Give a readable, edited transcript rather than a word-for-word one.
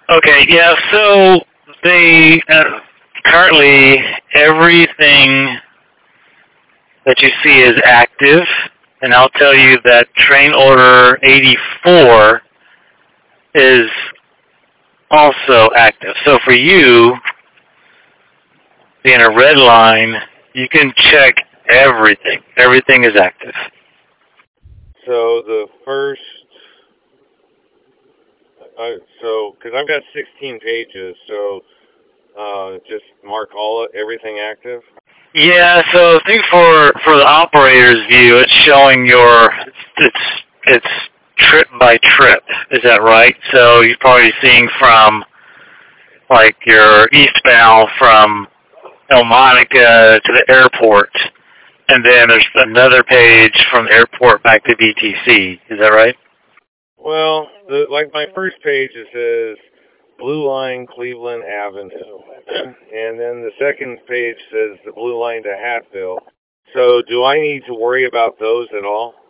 Okay, yeah, so they currently everything that you see is active, and I'll tell you that train order 84 is also active. So for you, being a red line, you can check everything. Everything is active. So the first, because I've got 16 pages, so just mark everything active. Yeah, so I think for the operator's view, it's showing it's it's trip by trip. Is that right? So you're probably seeing from like your eastbound from El Monica to the airport, and then there's another page from the airport back to BTC. Is that right? Well, like my first page, it says Blue Line Cleveland Avenue, and then the second page says the Blue Line to Hatfield. So do I need to worry about those at all?